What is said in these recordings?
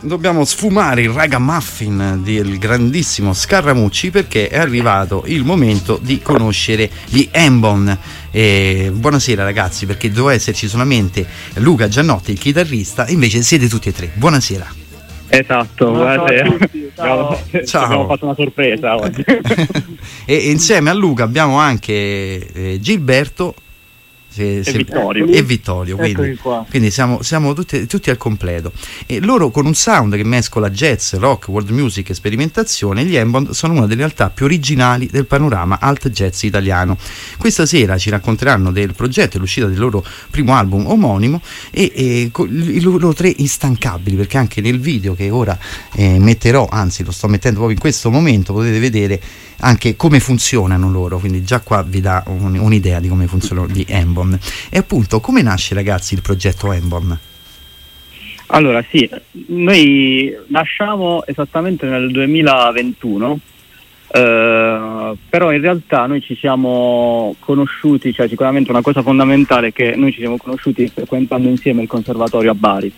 dobbiamo sfumare il ragamuffin del grandissimo Scaramucci, perché è arrivato il momento di conoscere gli Hambone. Buonasera ragazzi, perché doveva esserci solamente Luca Giannotti, il chitarrista, invece siete tutti e tre. Buonasera. Esatto, buonasera. Ciao. Abbiamo fatto una sorpresa oggi. E insieme a Luca abbiamo anche Gilberto e Vittorio, quindi siamo tutti al completo, e loro con un sound che mescola jazz, rock, world music e sperimentazione. Gli Hambone sono una delle realtà più originali del panorama alt jazz italiano. Questa sera ci racconteranno del progetto e l'uscita del loro primo album omonimo e i loro tre instancabili, perché anche nel video che ora metterò, anzi lo sto mettendo proprio in questo momento, potete vedere anche come funzionano loro, quindi già qua vi dà un'idea di come funzionano gli Hambone. E appunto, come nasce ragazzi il progetto Hambone? Allora sì, noi nasciamo esattamente nel 2021, però in realtà noi ci siamo conosciuti, cioè sicuramente una cosa fondamentale è che noi ci siamo conosciuti frequentando insieme il conservatorio a Bari.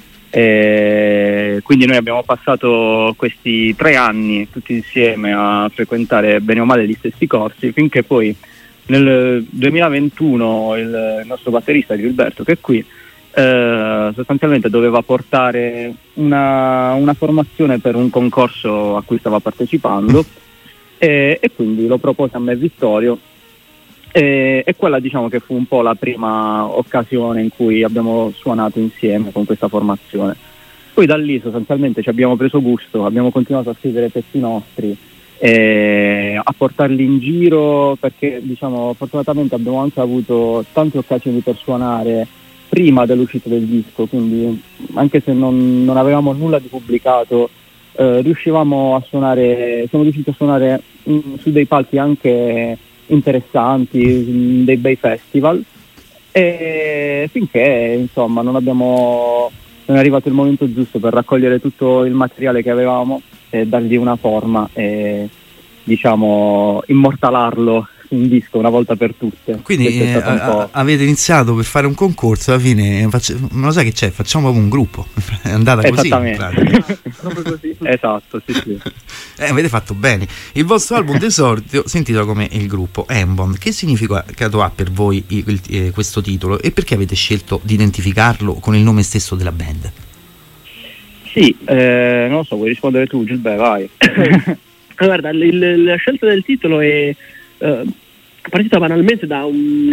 Quindi noi abbiamo passato questi 3 anni tutti insieme a frequentare bene o male gli stessi corsi, finché poi nel 2021 il nostro batterista Gilberto, che è qui, sostanzialmente doveva portare una formazione per un concorso a cui stava partecipando, e quindi lo propose a me e Vittorio. E quella diciamo che fu un po' la prima occasione in cui abbiamo suonato insieme con questa formazione. Poi da lì sostanzialmente ci abbiamo preso gusto, abbiamo continuato a scrivere pezzi nostri, a portarli in giro, perché diciamo fortunatamente abbiamo anche avuto tante occasioni per suonare prima dell'uscita del disco, quindi anche se non avevamo nulla di pubblicato, riuscivamo a suonare, siamo riusciti a suonare su dei palchi anche interessanti, dei bei festival, e finché insomma non è arrivato il momento giusto per raccogliere tutto il materiale che avevamo e dargli una forma e diciamo immortalarlo su un disco una volta per tutte. Quindi avete iniziato per fare un concorso, alla fine ma lo sai che c'è? Facciamo proprio un gruppo. È andata così. Esattamente. Proprio così. Esatto, sì. Avete fatto bene. Il vostro album d'esordio si intitola come il gruppo Hambone. Che significato ha per voi questo titolo, e perché avete scelto di identificarlo con il nome stesso della band? Sì, non lo so, vuoi rispondere tu, Gilberto? Vai. Guarda, la scelta del titolo è partita banalmente da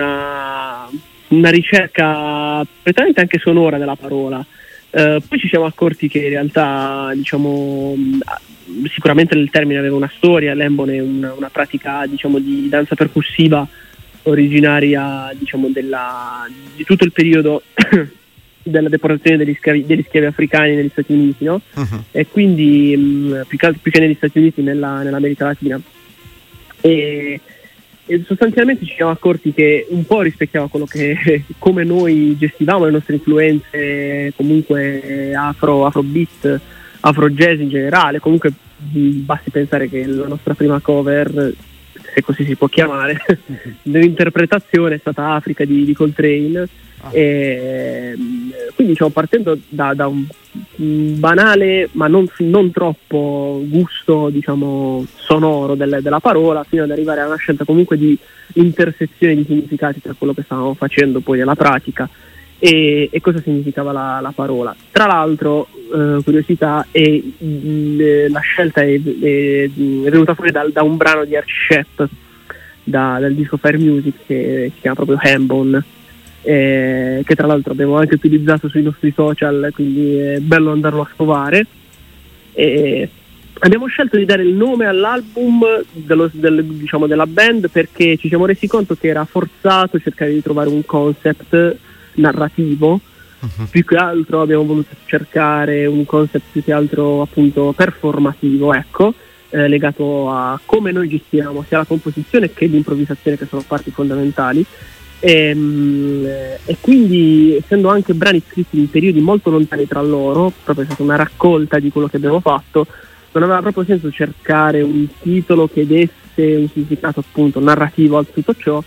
una ricerca prettamente anche sonora della parola. Poi ci siamo accorti che in realtà diciamo sicuramente il termine aveva una storia. L'Hambone è una pratica diciamo di danza percussiva originaria diciamo di tutto il periodo della deportazione degli schiavi africani negli Stati Uniti, no? Uh-huh. E quindi più che negli Stati Uniti nell'America Latina, e sostanzialmente ci siamo accorti che un po' rispecchiava quello che come noi gestivamo le nostre influenze, comunque afrobeat, afro jazz in generale. Comunque basti pensare che la nostra prima cover, se così si può chiamare, dell'interpretazione è stata Africa di Coltrane. E quindi diciamo, partendo da un banale ma non troppo gusto diciamo sonoro della parola, fino ad arrivare a una scelta comunque di intersezione di significati tra quello che stavamo facendo poi nella pratica e cosa significava la parola. Tra l'altro, curiosità, la scelta è venuta fuori da un brano di Archie Shepp dal disco Fire Music, che si chiama proprio Hambone, che tra l'altro abbiamo anche utilizzato sui nostri social, quindi è bello andarlo a scovare. E abbiamo scelto di dare il nome all'album della band perché ci siamo resi conto che era forzato cercare di trovare un concept narrativo. Uh-huh. Più che altro abbiamo voluto cercare un concept più che altro appunto performativo, ecco, legato a come noi gestiamo sia la composizione che l'improvvisazione, che sono parti fondamentali. E quindi, essendo anche brani scritti in periodi molto lontani tra loro, proprio è stata una raccolta di quello che abbiamo fatto, non aveva proprio senso cercare un titolo che desse un significato appunto narrativo a tutto ciò,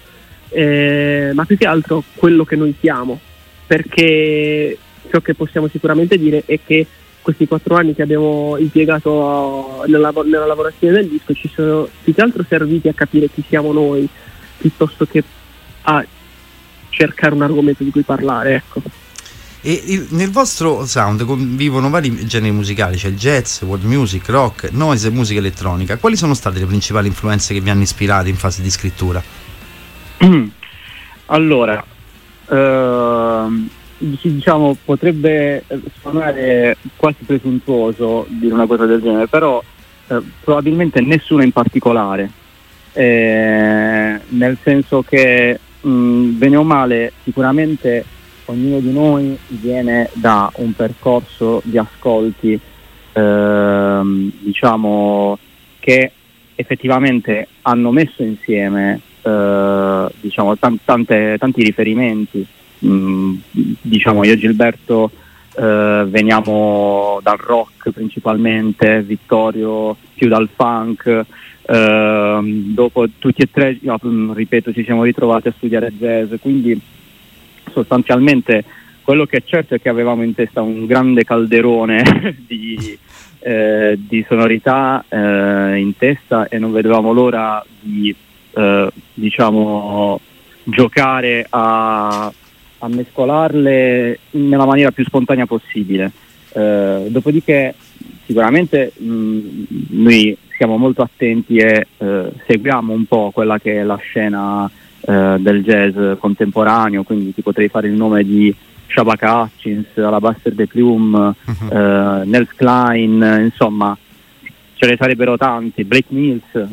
ma più che altro quello che noi siamo, perché ciò che possiamo sicuramente dire è che questi 4 anni che abbiamo impiegato nella lavorazione del disco ci sono più che altro serviti a capire chi siamo noi, piuttosto che a cercare un argomento di cui parlare, ecco. E nel vostro sound convivono vari generi musicali, c'è il jazz, world music, rock, noise e musica elettronica. Quali sono state le principali influenze che vi hanno ispirato in fase di scrittura? Allora, diciamo, potrebbe suonare quasi presuntuoso dire una cosa del genere, però probabilmente nessuno in particolare, nel senso che bene o male sicuramente ognuno di noi viene da un percorso di ascolti diciamo che effettivamente hanno messo insieme diciamo tanti riferimenti. Diciamo io e Gilberto veniamo dal rock principalmente, Vittorio più dal funk, dopo tutti e tre, ripeto, ci siamo ritrovati a studiare jazz, quindi sostanzialmente quello che è certo è che avevamo in testa un grande calderone di sonorità in testa, e non vedevamo l'ora di diciamo giocare a mescolarle nella maniera più spontanea possibile. Dopodiché sicuramente noi siamo molto attenti e seguiamo un po' quella che è la scena del jazz contemporaneo, quindi ti potrei fare il nome di Shabaka Hutchins, Alabaster de Plume, Nels Klein, insomma ce ne sarebbero tanti, Blake Mills,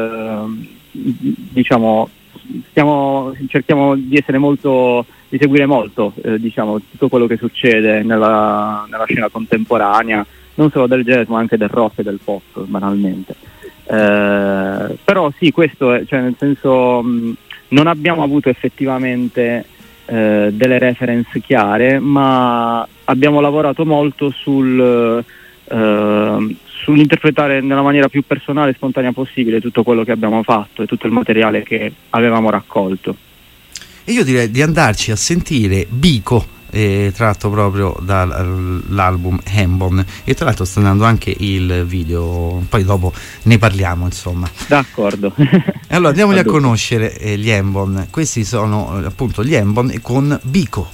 diciamo cerchiamo di essere di seguire molto diciamo tutto quello che succede nella scena contemporanea, non solo del jazz ma anche del rock e del pop banalmente, però sì, questo è, cioè nel senso non abbiamo avuto effettivamente delle reference chiare, ma abbiamo lavorato molto sull'interpretare nella maniera più personale e spontanea possibile tutto quello che abbiamo fatto e tutto il materiale che avevamo raccolto. E io direi di andarci a sentire Biko, tratto proprio dall'album Hambon, e tra l'altro sta andando anche il video, poi dopo ne parliamo, insomma. D'accordo. Allora andiamoli a conoscere gli Hambon. Questi sono appunto gli Hambon con Biko.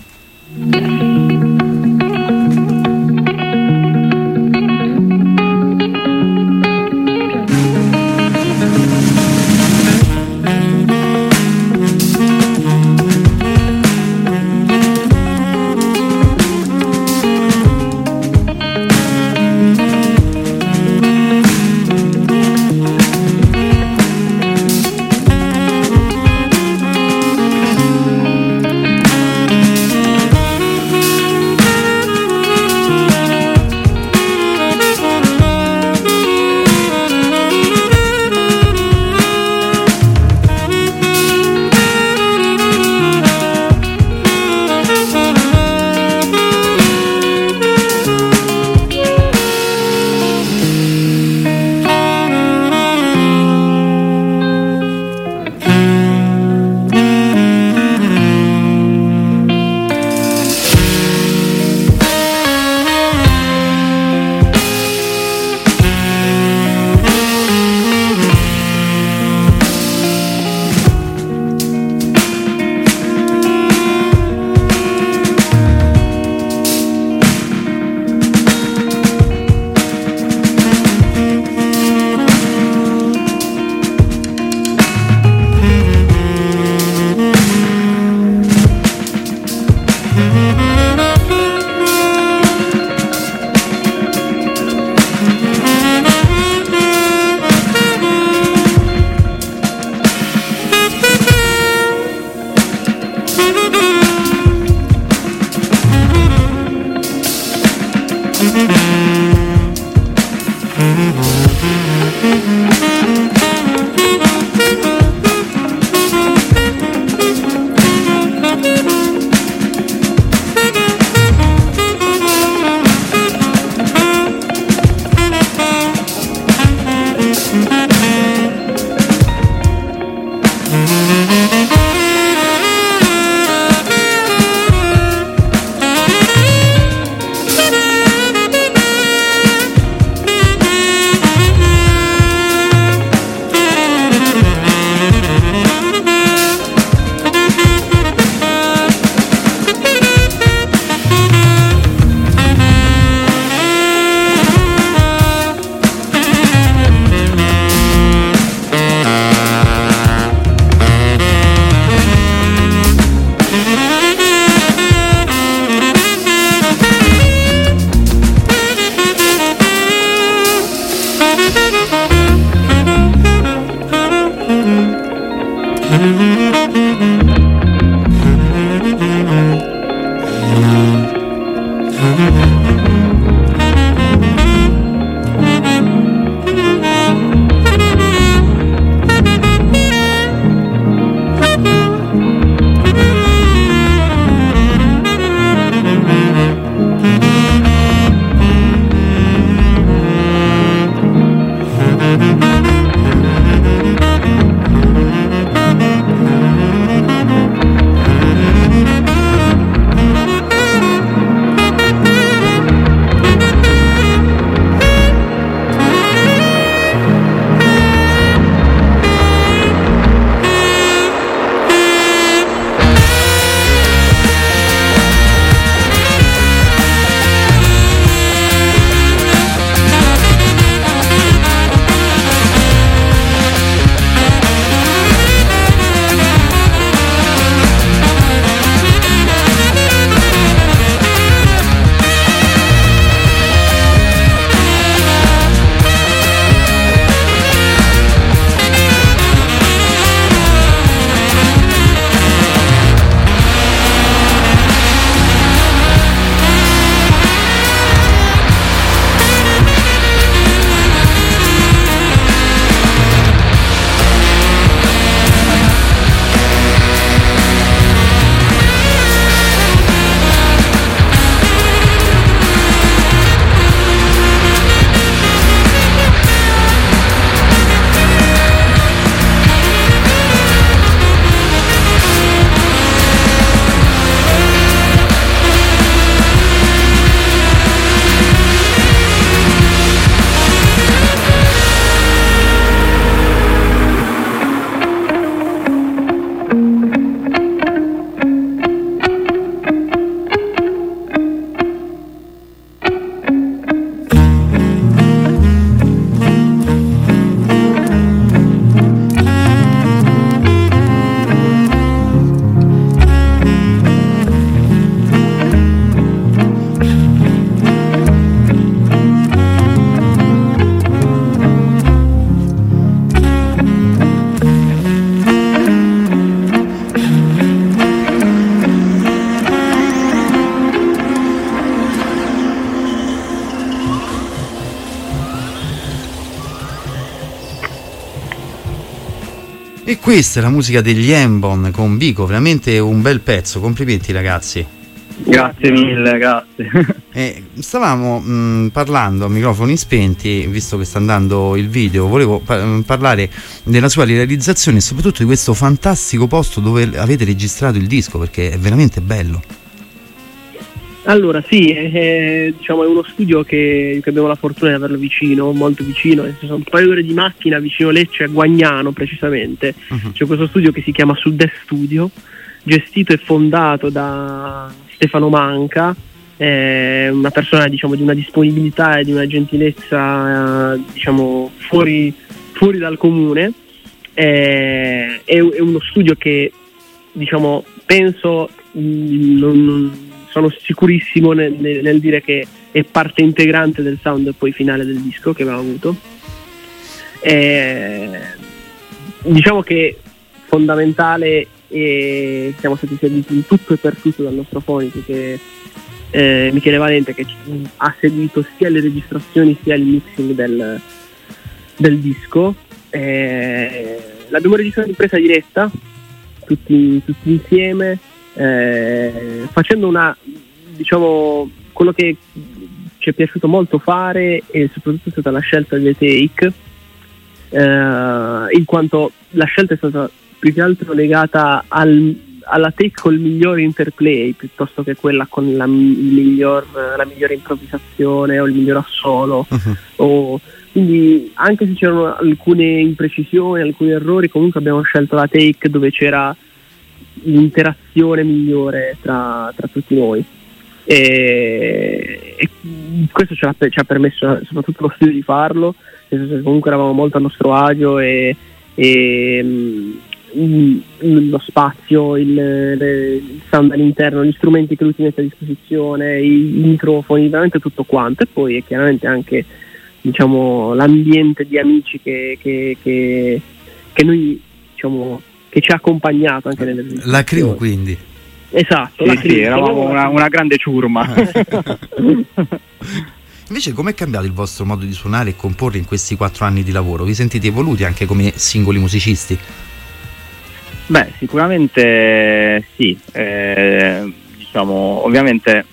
E questa è la musica degli Embon con Vico, veramente un bel pezzo, complimenti ragazzi. Grazie mille, grazie. Stavamo parlando a microfoni spenti, visto che sta andando il video, volevo parlare della sua realizzazione e soprattutto di questo fantastico posto dove avete registrato il disco, perché è veramente bello. Allora sì, diciamo è uno studio che abbiamo la fortuna di averlo vicino, molto vicino, nel senso un paio d'ore di macchina vicino Lecce, a Guagnano precisamente. C'è questo studio che si chiama Sud-Est Studio, gestito e fondato da Stefano Manca, una persona diciamo di una disponibilità e di una gentilezza diciamo fuori dal comune. È uno studio che diciamo penso sono sicurissimo nel dire che è parte integrante del sound poi finale del disco che abbiamo avuto. Diciamo che fondamentale, e siamo stati seguiti in tutto e per tutto dal nostro fonico che Michele Valente, che ha seguito sia le registrazioni sia il mixing del disco. L'abbiamo registrato in presa diretta tutti insieme, facendo diciamo quello che ci è piaciuto molto fare, e soprattutto è stata la scelta delle take, in quanto la scelta è stata più che altro legata alla take col migliore interplay piuttosto che quella con la migliore improvvisazione o il miglior assolo. Quindi anche se c'erano alcune imprecisioni, alcuni errori, comunque abbiamo scelto la take dove c'era l'interazione migliore tra tutti noi, e questo ci ha permesso soprattutto lo studio di farlo, nel senso che comunque eravamo molto a nostro agio, e lo spazio, il sound all'interno, gli strumenti che lui ti mette a disposizione, i microfoni, veramente tutto quanto, e poi è chiaramente anche diciamo l'ambiente di amici che noi diciamo che ci ha accompagnato anche nelle la crew, quindi esatto, sì, eravamo una grande ciurma. Invece com'è cambiato il vostro modo di suonare e comporre in questi 4 anni di lavoro? Vi sentite evoluti anche come singoli musicisti? Beh, sicuramente sì, diciamo ovviamente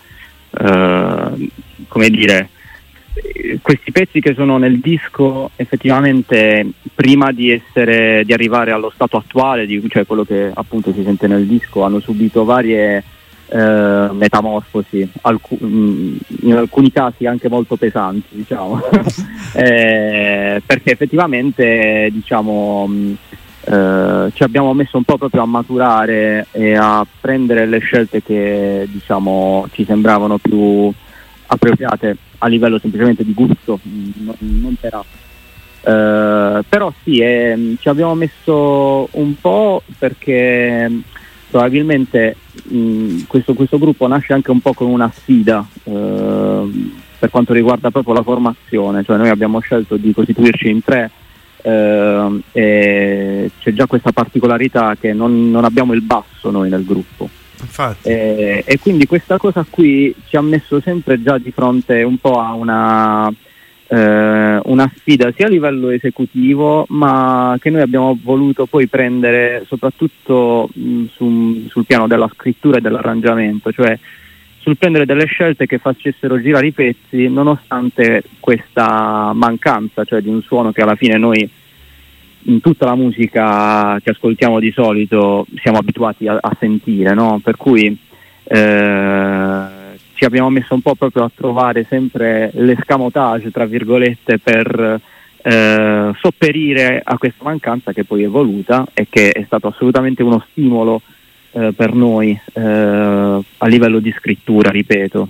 come dire, questi pezzi che sono nel disco effettivamente prima di arrivare allo stato attuale, cioè quello che appunto si sente nel disco, hanno subito varie metamorfosi, in alcuni casi anche molto pesanti, diciamo. Perché effettivamente diciamo ci abbiamo messo un po' proprio a maturare e a prendere le scelte che diciamo ci sembravano più appropriate a livello semplicemente di gusto, non per però sì, ci abbiamo messo un po' perché probabilmente questo gruppo nasce anche un po' con una sfida per quanto riguarda proprio la formazione, cioè noi abbiamo scelto di costituirci in 3, e c'è già questa particolarità che non abbiamo il basso noi nel gruppo. Infatti. E quindi questa cosa qui ci ha messo sempre già di fronte un po' a una sfida sia a livello esecutivo, ma che noi abbiamo voluto poi prendere soprattutto sul piano della scrittura e dell'arrangiamento, cioè sul prendere delle scelte che facessero girare i pezzi nonostante questa mancanza, cioè di un suono che alla fine noi in tutta la musica che ascoltiamo di solito siamo abituati a sentire, no? Per cui ci abbiamo messo un po' proprio a trovare sempre l'escamotage, tra virgolette, per sopperire a questa mancanza che poi è voluta e che è stato assolutamente uno stimolo per noi a livello di scrittura, ripeto.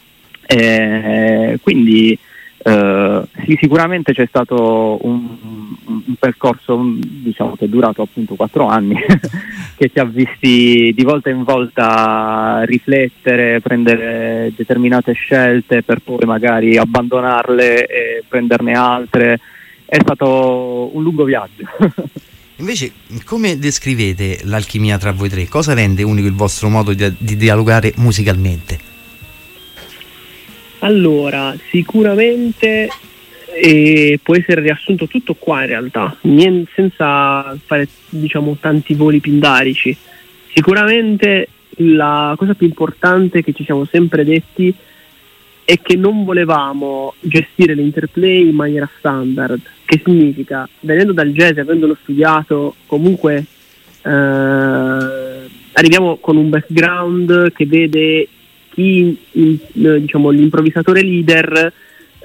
Quindi sì, sicuramente c'è stato un percorso diciamo che è durato appunto 4 anni che ci ha visti di volta in volta riflettere, prendere determinate scelte per poi magari abbandonarle e prenderne altre. È stato un lungo viaggio. Invece, come descrivete l'alchimia tra voi 3? Cosa rende unico il vostro modo di dialogare musicalmente? Allora, sicuramente e può essere riassunto tutto qua in realtà, senza fare diciamo tanti voli pindarici. Sicuramente la cosa più importante che ci siamo sempre detti è che non volevamo gestire l'interplay in maniera standard, che significa, venendo dal jazz e avendolo studiato, comunque arriviamo con un background che vede chi diciamo l'improvvisatore leader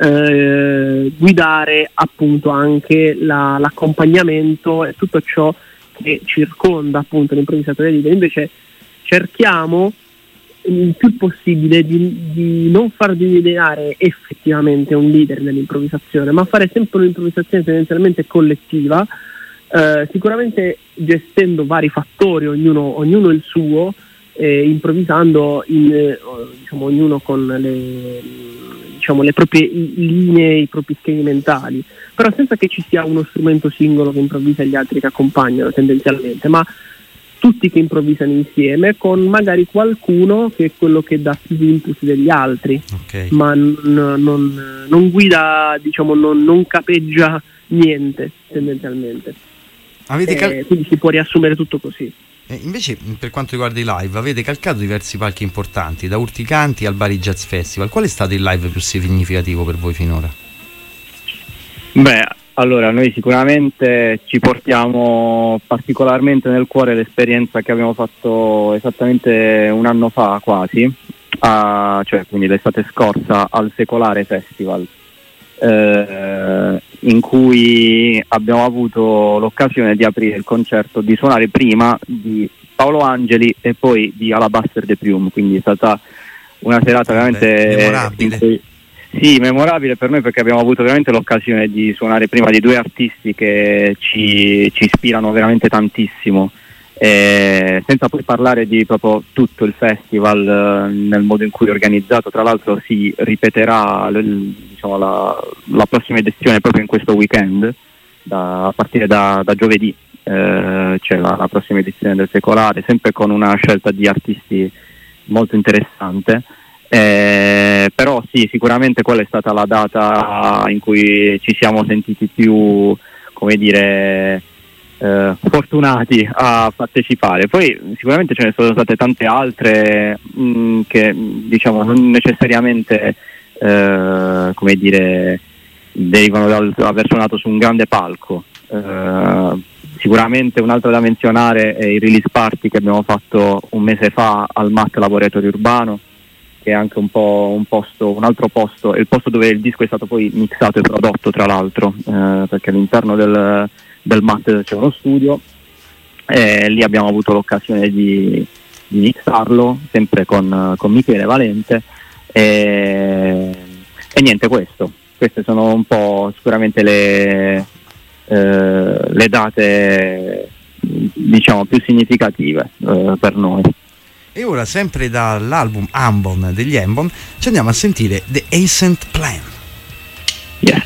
guidare appunto anche l'accompagnamento e tutto ciò che circonda appunto l'improvvisatore leader. Invece cerchiamo il più possibile di non far delineare effettivamente un leader nell'improvvisazione, ma fare sempre un'improvvisazione tendenzialmente collettiva, sicuramente gestendo vari fattori, ognuno il suo, improvvisando diciamo, ognuno con le proprie linee, i propri schemi mentali, però senza che ci sia uno strumento singolo che improvvisa e gli altri che accompagnano tendenzialmente, ma tutti che improvvisano insieme, con magari qualcuno che è quello che dà più input degli altri, okay. Ma non guida, diciamo, non capeggia niente tendenzialmente. Quindi si può riassumere tutto così. Invece, per quanto riguarda i live, avete calcato diversi palchi importanti, da Urticanti al Bari Jazz Festival. Qual è stato il live più significativo per voi finora? Beh, allora noi sicuramente ci portiamo particolarmente nel cuore l'esperienza che abbiamo fatto esattamente un anno fa quasi, cioè quindi l'estate scorsa al Secolare Festival, in cui abbiamo avuto l'occasione di aprire il concerto, di suonare prima di Paolo Angeli e poi di Alabaster de Plume, quindi è stata una serata veramente memorabile. Sì, memorabile per noi, perché abbiamo avuto veramente l'occasione di suonare prima di due artisti che ci ispirano veramente tantissimo, senza poi parlare di proprio tutto il festival nel modo in cui è organizzato. Tra l'altro si ripeterà diciamo, la prossima edizione proprio in questo weekend, a partire da giovedì c'è la prossima edizione del Secolare, sempre con una scelta di artisti molto interessante. Però sì, sicuramente quella è stata la data in cui ci siamo sentiti più, come dire, fortunati a partecipare. Poi sicuramente ce ne sono state tante altre che diciamo non necessariamente come dire derivano dall'aver suonato su un grande palco. Sicuramente un'altra da menzionare è il release party che abbiamo fatto un mese fa al MAT Laboratorio Urbano, che è anche un altro posto, è il posto dove il disco è stato poi mixato e prodotto, tra l'altro, perché all'interno del MAT c'è uno studio, e lì abbiamo avuto l'occasione di mixarlo, sempre con Michele Valente, e niente, queste sono un po' sicuramente le date diciamo più significative per noi. E ora, sempre dall'album Ambon degli Ambon, ci andiamo a sentire The Ascent Plan. Yes.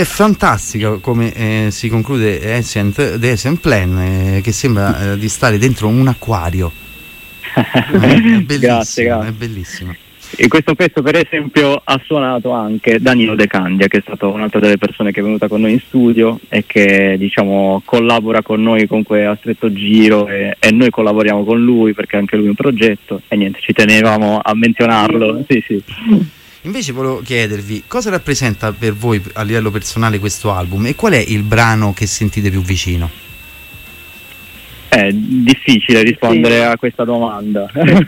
è fantastico come si conclude The Ancient Plan, che sembra di stare dentro un acquario. È bellissimo, grazie. È bellissimo. In questo pezzo per esempio ha suonato anche Danilo De Candia, che è stato un'altra delle persone che è venuta con noi in studio e che diciamo collabora con noi comunque a stretto giro, e noi collaboriamo con lui perché anche lui è un progetto, e niente, ci tenevamo a menzionarlo. Sì. Invece volevo chiedervi cosa rappresenta per voi a livello personale questo album, e qual è il brano che sentite più vicino? È difficile rispondere a questa domanda.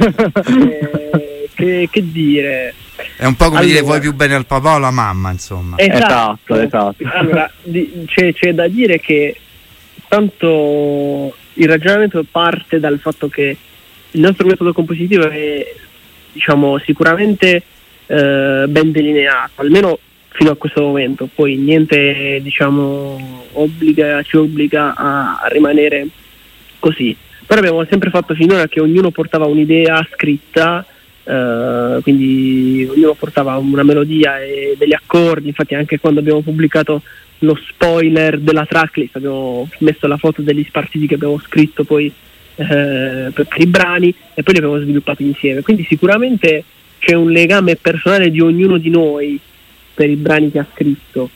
Che dire? È un po' come dire vuoi più bene al papà o alla mamma, insomma. Esatto. Allora, c'è da dire che tanto il ragionamento parte dal fatto che il nostro metodo compositivo è, diciamo, sicuramente ben delineato, almeno fino a questo momento. Poi niente, diciamo, ci obbliga a rimanere così. Però abbiamo sempre fatto finora che ognuno portava un'idea scritta, quindi ognuno portava una melodia e degli accordi. Infatti anche quando abbiamo pubblicato lo spoiler della tracklist abbiamo messo la foto degli spartiti che abbiamo scritto poi per i brani, e poi li abbiamo sviluppati insieme. Quindi sicuramente c'è un legame personale di ognuno di noi per i brani che ha scritto,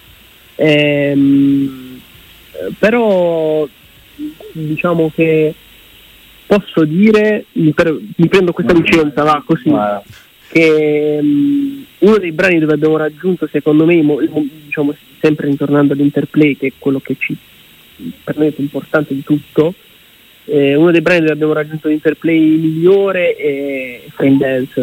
però diciamo che posso dire, mi prendo questa licenza, va così, che uno dei brani dove abbiamo raggiunto, secondo me, diciamo, sempre ritornando all'interplay, che è quello che per noi è più importante di tutto, uno dei brani dove abbiamo raggiunto l'interplay migliore è Frame Dance,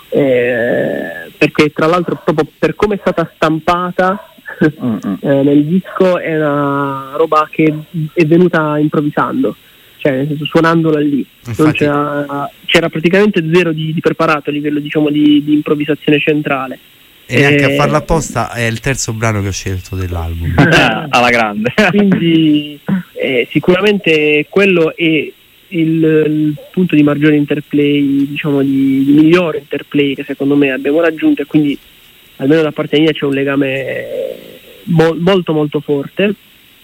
perché tra l'altro proprio per come è stata stampata nel disco è una roba che è venuta improvvisando, cioè nel senso suonandola lì. Infatti, c'era praticamente zero di preparato a livello, diciamo, di improvvisazione centrale, e neanche a farla apposta. È il terzo brano che ho scelto dell'album. Alla grande. Quindi sicuramente quello è il punto di maggiore interplay, diciamo di migliore interplay che secondo me abbiamo raggiunto, e quindi almeno da parte mia c'è un legame molto molto forte.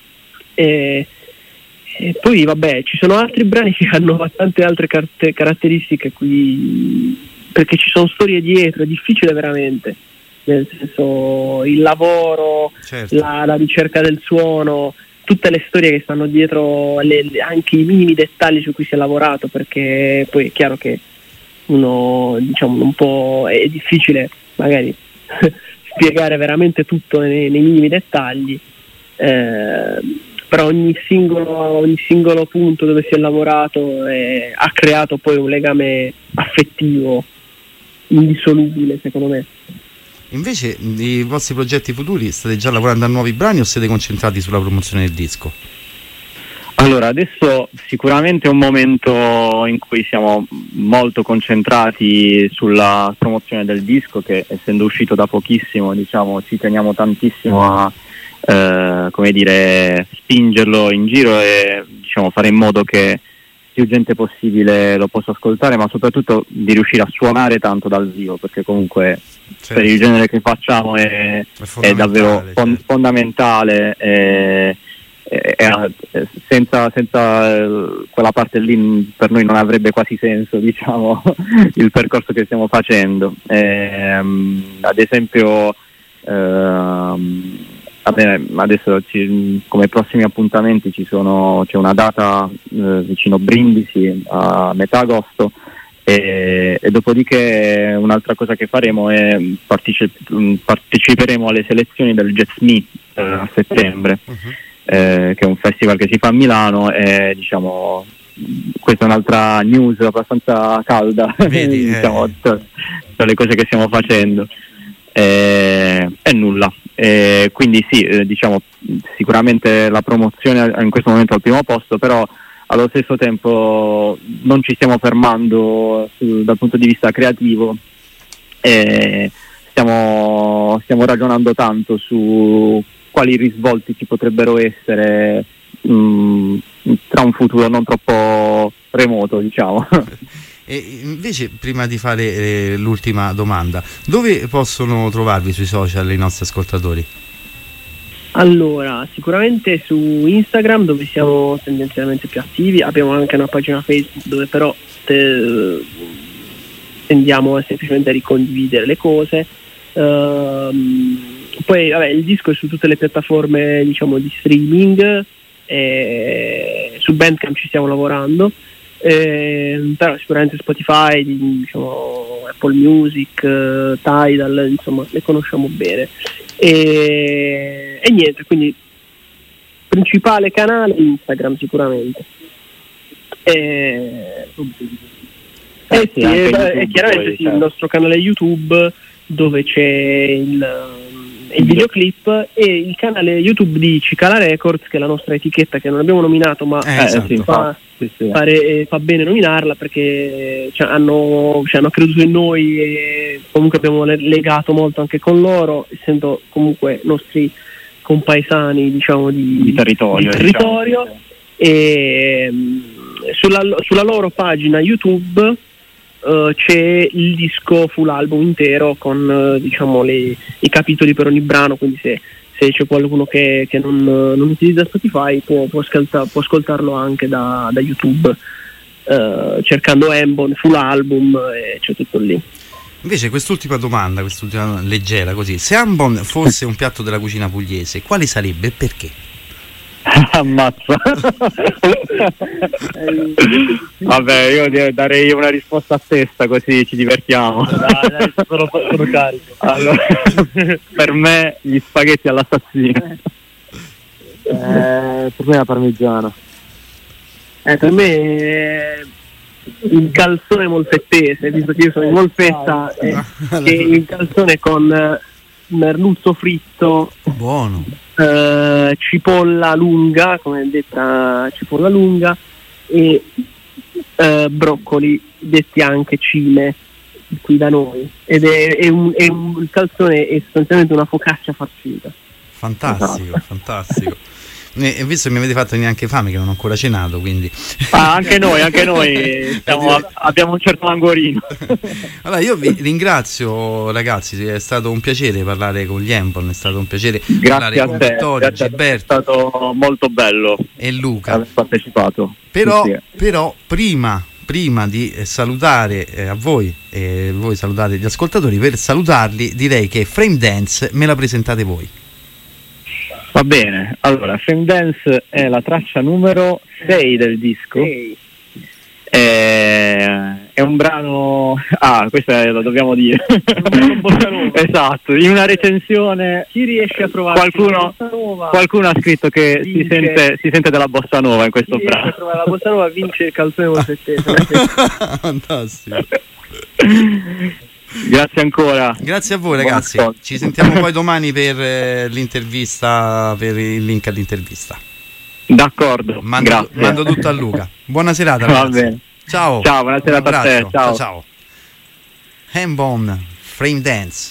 E poi vabbè, ci sono altri brani che hanno tante altre caratteristiche qui, perché ci sono storie dietro, è difficile veramente, nel senso il lavoro, certo, la ricerca del suono, tutte le storie che stanno dietro, anche i minimi dettagli su cui si è lavorato, perché poi è chiaro che uno, diciamo, un po' è difficile magari spiegare veramente tutto nei minimi dettagli, però ogni singolo punto dove si è lavorato ha creato poi un legame affettivo indissolubile, secondo me. Invece i vostri progetti futuri, state già lavorando a nuovi brani o siete concentrati sulla promozione del disco? Allora, adesso sicuramente è un momento in cui siamo molto concentrati sulla promozione del disco, che essendo uscito da pochissimo, diciamo, ci teniamo tantissimo a come dire, spingerlo in giro e, diciamo, fare in modo che più gente possibile lo possa ascoltare, ma soprattutto di riuscire a suonare tanto dal vivo, perché comunque certo, per il genere che facciamo è davvero fondamentale, senza quella parte lì per noi non avrebbe quasi senso, diciamo, il percorso che stiamo facendo. Ad esempio adesso come prossimi appuntamenti c'è una data vicino Brindisi a metà agosto, e dopodiché un'altra cosa che faremo è parteciperemo alle selezioni del Jazz Me a settembre, che è un festival che si fa a Milano, e diciamo questa è un'altra news abbastanza calda. Vedi, diciamo, tra le cose che stiamo facendo, e nulla. Quindi sì, diciamo, sicuramente la promozione in questo momento è al primo posto, però allo stesso tempo non ci stiamo fermando dal punto di vista creativo, e stiamo ragionando tanto su quali risvolti ci potrebbero essere tra un futuro non troppo remoto, diciamo. E invece, prima di fare l'ultima domanda, dove possono trovarvi sui social i nostri ascoltatori? Allora, sicuramente su Instagram, dove siamo tendenzialmente più attivi, abbiamo anche una pagina Facebook dove però tendiamo semplicemente a ricondividere le cose. Poi vabbè, il disco è su tutte le piattaforme, diciamo, di streaming, su Bandcamp ci stiamo lavorando, però sicuramente Spotify, diciamo, Apple Music, Tidal, insomma, le conosciamo bene. E niente, quindi principale canale Instagram sicuramente. Sì, e chiaramente sì, il nostro canale YouTube, dove c'è il videoclip, e il canale YouTube di Cicala Records, che è la nostra etichetta che non abbiamo nominato, ma esatto. fa bene nominarla, perché hanno creduto in noi e comunque abbiamo legato molto anche con loro, essendo comunque nostri compaesani, diciamo, di territorio. Diciamo. E sulla loro pagina YouTube c'è il disco full album intero con diciamo i capitoli per ogni brano, quindi se c'è qualcuno che non utilizza Spotify può ascoltarlo anche da YouTube, cercando Hambone full album, e c'è tutto lì. Invece quest'ultima domanda, quest'ultima leggera così: se Hambone fosse un piatto della cucina pugliese, quale sarebbe e perché? Ammazza. Vabbè, io darei una risposta a testa, così ci divertiamo. Dai, sono carico. Allora, per me gli spaghetti all'assassino. Per me la parmigiana. Per me il calzone molfettese, visto che io sono in Molfetta, che il calzone con merluzzo fritto, buono, cipolla lunga, come detta cipolla lunga, e broccoli, detti anche cime qui da noi, ed il calzone è sostanzialmente una focaccia farcita. Fantastico, fantastico. E visto che mi avete fatto neanche fame, che non ho ancora cenato, quindi anche noi abbiamo un certo languorino. Allora io vi ringrazio, ragazzi, è stato un piacere parlare con gli Hambone, è stato un piacere parlare con Vittorio, Gilberto, è stato molto bello, e Luca aver partecipato. Però prima di salutare a voi, e voi salutate gli ascoltatori, per salutarli direi che Frame Dance me la presentate voi. Va bene, allora Frame Dance è la traccia numero 6 del disco. È un brano, questo lo dobbiamo dire. Esatto, in una recensione chi riesce a trovare qualcuno ha scritto che si sente della bossa nova in questo brano. Riesce a trovare la bossa nova, vince il calzone molfettese. Fantastico. Grazie ancora. Grazie a voi, ragazzi. Ci sentiamo poi domani per l'intervista, per il link all'intervista. D'accordo. Mando tutto a Luca. Buona serata, ragazzi. Va bene. Ciao. Ciao, buona serata a te. Ciao. Hambone, Frame Dance.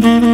Ciao.